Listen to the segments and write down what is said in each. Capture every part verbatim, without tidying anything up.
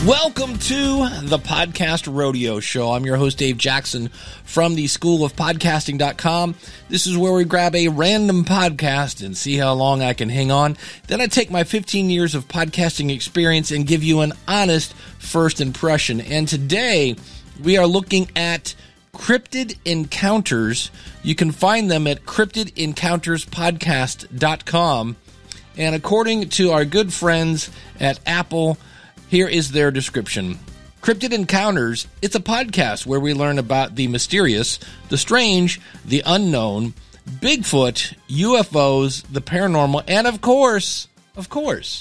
Welcome to the Podcast Rodeo Show. I'm your host, Dave Jackson, from the school of podcasting dot com. This is where we grab a random podcast and see how long I can hang on. Then I take my fifteen years of podcasting experience and give you an honest first impression. And today, we are looking at Cryptid Encounters. You can find them at cryptid encounters podcast dot com. And according to our good friends at Apple, here is their description. Cryptid Encounters, it's a podcast where we learn about the mysterious, the strange, the unknown, Bigfoot, U F Os, the paranormal, and of course, of course,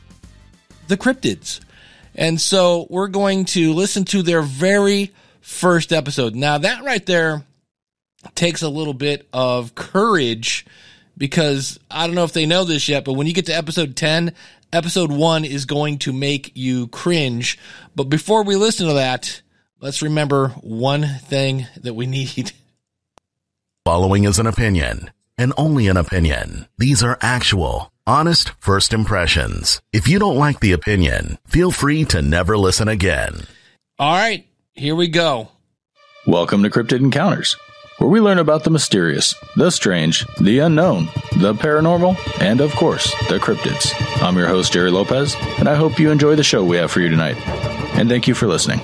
the cryptids. And so we're going to listen to their very first episode. Now that right there takes a little bit of courage, because I don't know if they know this yet, but when you get to episode ten, episode one is going to make you cringe. But before we listen to that, let's remember one thing that we need. Following is an opinion, and only an opinion. These are actual, honest first impressions. If you don't like the opinion, feel free to never listen again. All right, here we go. Welcome to Cryptid Encounters, where we learn about the mysterious, the strange, the unknown, the paranormal, and of course, the cryptids. I'm your host, Jerry Lopez, and I hope you enjoy the show we have for you tonight. And thank you for listening.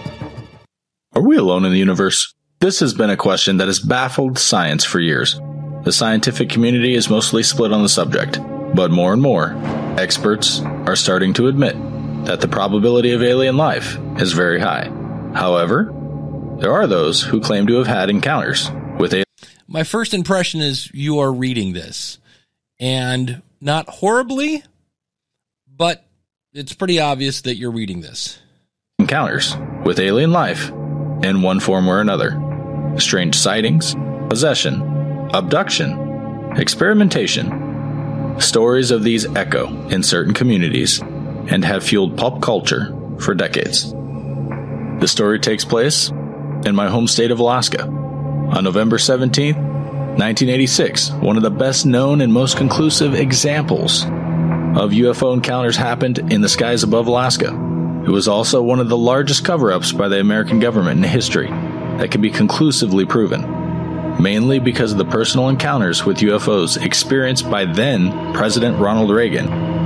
Are we alone in the universe? This has been a question that has baffled science for years. The scientific community is mostly split on the subject, but more and more, experts are starting to admit that the probability of alien life is very high. However, there are those who claim to have had encounters with aliens. My first impression is you are reading this, and not horribly, but it's pretty obvious that you're reading this. Encounters with alien life in one form or another. Strange sightings, possession, abduction, experimentation. Stories of these echo in certain communities and have fueled pulp culture for decades. The story takes place in my home state of Alaska. On November seventeenth, nineteen eighty-six, one of the best known and most conclusive examples of U F O encounters happened in the skies above Alaska. It was also one of the largest cover-ups by the American government in history that can be conclusively proven, mainly because of the personal encounters with U F Os experienced by then President Ronald Reagan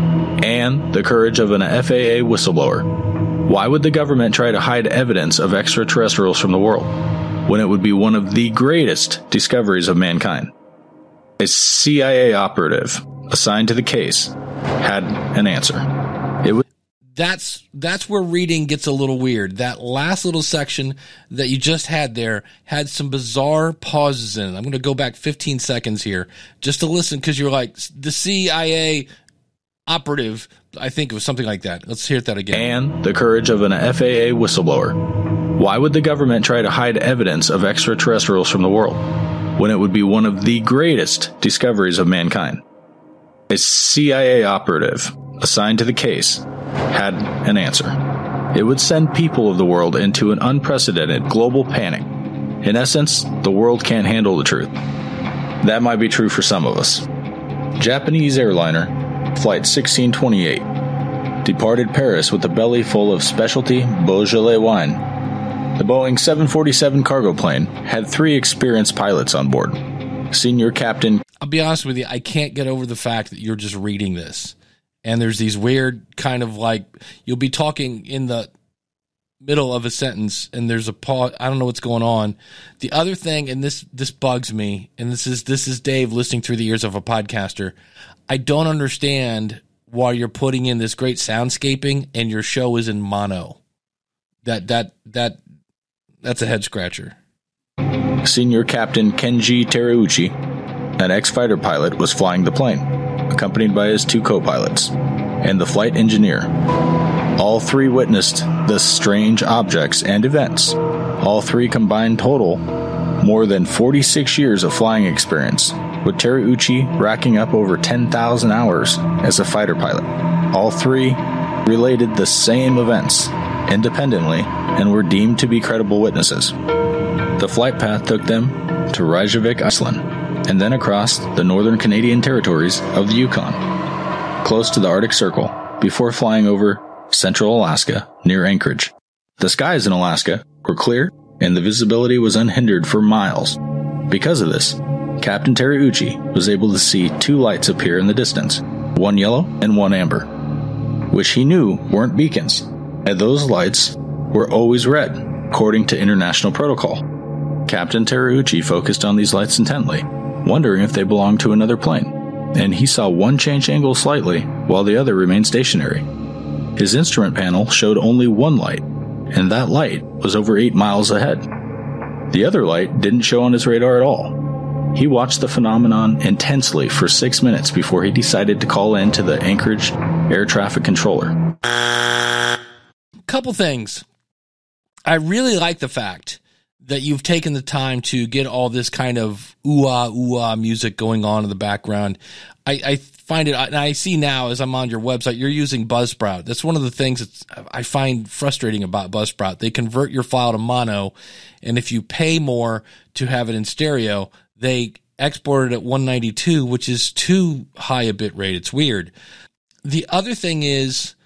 and the courage of an F A A whistleblower. Why would the government try to hide evidence of extraterrestrials from the world when it would be one of the greatest discoveries of mankind? A C I A operative assigned to the case had an answer. It was That's that's where reading gets a little weird. That last little section that you just had there had some bizarre pauses in it. I'm going to go back fifteen seconds here just to listen, because you're like, the C I A operative, I think it was something like that. Let's hear that again. And the courage of an F A A whistleblower. Why would the government try to hide evidence of extraterrestrials from the world when it would be one of the greatest discoveries of mankind? A C I A operative assigned to the case had an answer. It would send people of the world into an unprecedented global panic. In essence, the world can't handle the truth. That might be true for some of us. Japanese airliner Flight sixteen twenty-eight departed Paris with a belly full of specialty Beaujolais wine. The Boeing seven forty-seven cargo plane had three experienced pilots on board. Senior Captain... I'll be honest with you, I can't get over the fact that you're just reading this. And there's these weird kind of like, you'll be talking in the middle of a sentence and there's a pause. I don't know what's going on. The other thing, and this this bugs me, and this is this is Dave listening through the ears of a podcaster, I don't understand why you're putting in this great soundscaping and your show is in mono. That that that that's a head scratcher. Senior Captain Kenji Terauchi, an ex-fighter pilot, was flying the plane, accompanied by his two co-pilots and the flight engineer. All three witnessed the strange objects and events. All three combined total more than forty-six years of flying experience, with Terauchi racking up over ten thousand hours as a fighter pilot. All three related the same events independently and were deemed to be credible witnesses. The flight path took them to Reykjavik, Iceland, and then across the northern Canadian territories of the Yukon, close to the Arctic Circle, before flying over central Alaska, near Anchorage. The skies in Alaska were clear, and the visibility was unhindered for miles. Because of this, Captain Terauchi was able to see two lights appear in the distance, one yellow and one amber, which he knew weren't beacons, and those lights were always red, according to international protocol. Captain Terauchi focused on these lights intently, wondering if they belonged to another plane, and he saw one change angle slightly while the other remained stationary. His instrument panel showed only one light, and that light was over eight miles ahead. The other light didn't show on his radar at all. He watched the phenomenon intensely for six minutes before he decided to call in to the Anchorage air traffic controller. Couple things. I really like the fact that you've taken the time to get all this kind of ooh-ah, ooh-ah music going on in the background. I, I find it, and I see now as I'm on your website, you're using Buzzsprout. That's one of the things that I find frustrating about Buzzsprout. They convert your file to mono, and if you pay more to have it in stereo, they export it at one ninety-two, which is too high a bit rate. It's weird. The other thing is,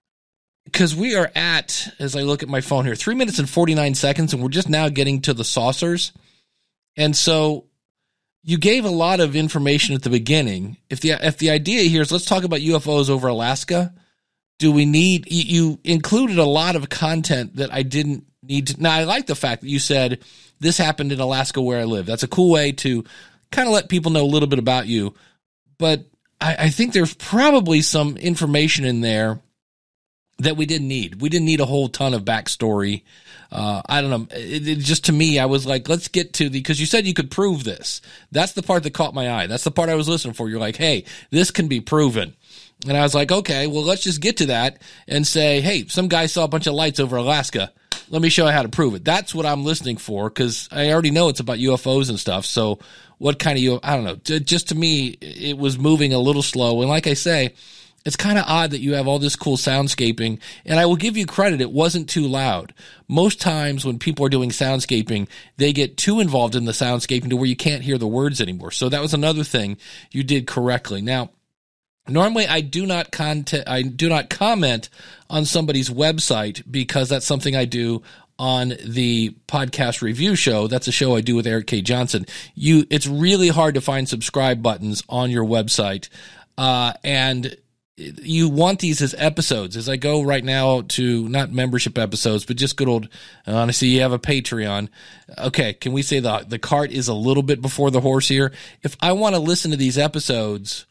because we are at, as I look at my phone here, three minutes and forty-nine seconds, and we're just now getting to the saucers. And so you gave a lot of information at the beginning. If the if the idea here is let's talk about U F Os over Alaska, do we need, you, you included a lot of content that I didn't need to. Now, I like the fact that you said this happened in Alaska where I live. That's a cool way to kind of let people know a little bit about you. But I, I think there's probably some information in there that we didn't need. We didn't need a whole ton of backstory. Uh, I don't know. It, it just, to me, I was like, let's get to the, because you said you could prove this. That's the part that caught my eye. That's the part I was listening for. You're like, hey, this can be proven. And I was like, okay, well, let's just get to that and say, hey, some guy saw a bunch of lights over Alaska. Let me show you how to prove it. That's what I'm listening for, because I already know it's about U F Os and stuff. So what kind of, U- I don't know. Just to me, it was moving a little slow. And like I say, it's kind of odd that you have all this cool soundscaping, and I will give you credit, it wasn't too loud. Most times when people are doing soundscaping, they get too involved in the soundscaping to where you can't hear the words anymore. So that was another thing you did correctly. Now, normally I do not content, I do not comment on somebody's website because that's something I do on the podcast review show. That's a show I do with Eric K. Johnson. You, it's really hard to find subscribe buttons on your website, uh, and you want these as episodes. As I go right now to not membership episodes, but just good old, honestly, you have a Patreon. Okay, can we say the the cart is a little bit before the horse here? If I want to listen to these episodes,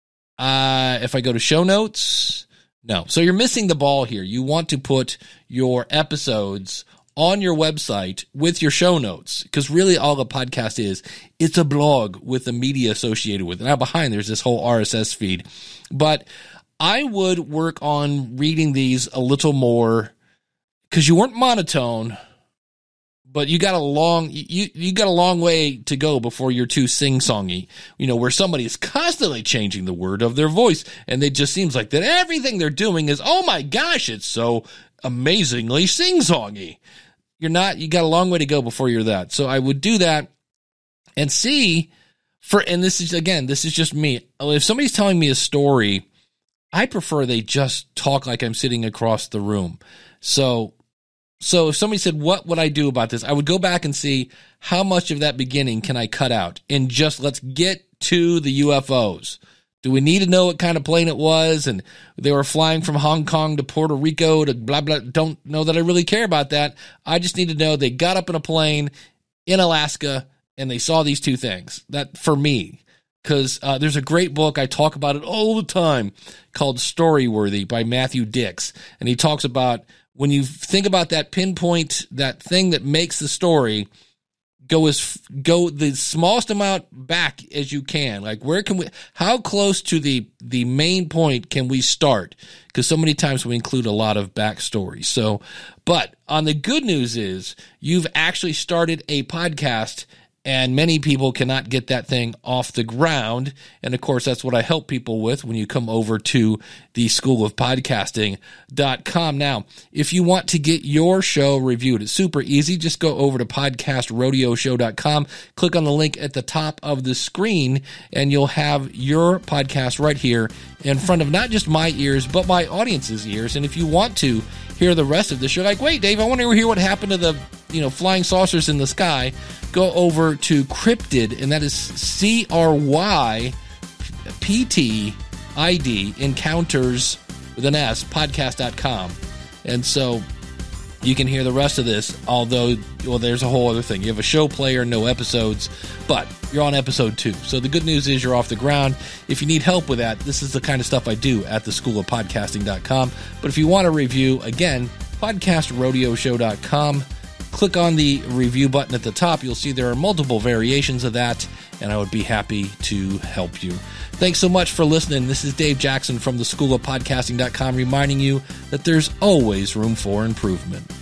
uh, if I go to show notes, no. So you're missing the ball here. You want to put your episodes on your website with your show notes, because really all a podcast is, it's a blog with the media associated with it. Now behind there's this whole R S S feed, but I would work on reading these a little more, because you weren't monotone, but you got a long you you got a long way to go before you're too sing-songy. You know, where somebody is constantly changing the word of their voice, and it just seems like that everything they're doing is, oh my gosh, it's so amazingly sing-songy. You're not. You got a long way to go before you're that. So I would do that and see for. And this is again, this is just me. If somebody's telling me a story, I prefer they just talk like I'm sitting across the room. So, so if somebody said, what would I do about this? I would go back and see how much of that beginning can I cut out and just let's get to the U F Os. Do we need to know what kind of plane it was? And they were flying from Hong Kong to Puerto Rico to blah, blah. Don't know that I really care about that. I just need to know they got up in a plane in Alaska and they saw these two things. That for me. Because uh, there's a great book, I talk about it all the time, called Storyworthy by Matthew Dix. And he talks about when you think about that pinpoint, that thing that makes the story, go as go the smallest amount back as you can. Like where can we, how close to the, the main point can we start? Because so many times we include a lot of backstory. So, but on the good news is you've actually started a podcast. And many people cannot get that thing off the ground. And of course, that's what I help people with when you come over to the school of podcasting dot com. Now, if you want to get your show reviewed, it's super easy. Just go over to podcast rodeo show dot com, click on the link at the top of the screen, and you'll have your podcast right here in front of not just my ears, but my audience's ears. And if you want to hear the rest of the show, like, wait, Dave, I want to hear what happened to the, you know, flying saucers in the sky, go over to Cryptid, and that is C R Y P T I D, Encounters with an S, podcast dot com. And so you can hear the rest of this, although, well, there's a whole other thing. You have a show player, no episodes, but you're on episode two. So the good news is you're off the ground. If you need help with that, this is the kind of stuff I do at the school of podcasting dot com. But if you want a review, again, podcast rodeo show dot com. Click on the review button at the top. You'll see there are multiple variations of that, and I would be happy to help you. Thanks so much for listening. This is Dave Jackson from the school of podcasting dot com reminding you that there's always room for improvement.